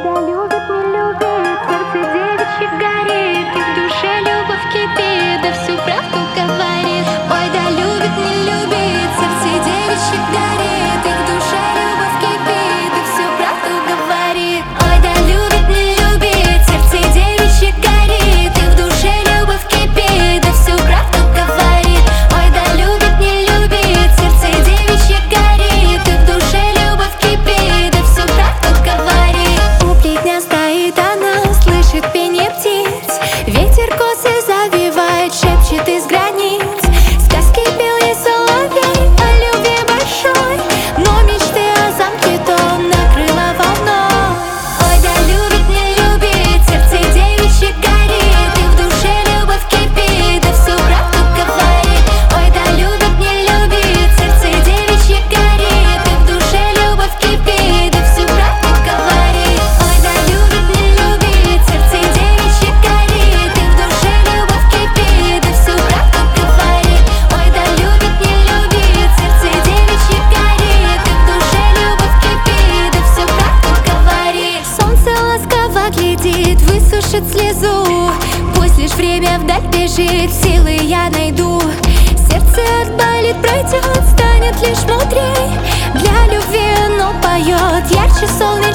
тебя любит, не любит, сердце девичье горит, и в душе любовь кипит, да всю правду говорит. Ой, да любит, не любит, сердце девичье горит, и в душе любовь кипит, да всю правду говорит. Ой, да любит, не любит, сердце девичье горит, и в душе любовь кипит, да всю правду говорит. Ой, да любит, не любит, сердце девичье горит, и в душе любовь кипит, да всю правду говорит. У плетня стоит она, слышит пение птиц, ветер косы завивает, шепчет из границ. Сказки пел ей соловей о любви большой, но мечты о замке то накрыла волной. Ой, да любит, не любит, сердце девичье горит, и в душе любовь кипит, да всю правду говорит. Ой, да любит, не любит, сердце девичье горит, и в душе любовь кипит, да всю правду говорит. Ой, да любит, не любит, сердце девичье горит, и в душе любовь кипит, да всю правду говорит. Ой, да любит, не любит, сердце девичье горит, и в душе любовь кипит, да всю правду говорит. Солнце ласково глядит, высушит слезу, пусть лишь время вдаль бежит, силы я найду. Сердце отболит, пройдет, станет лишь мудрей, для любви оно поет ярче солнечный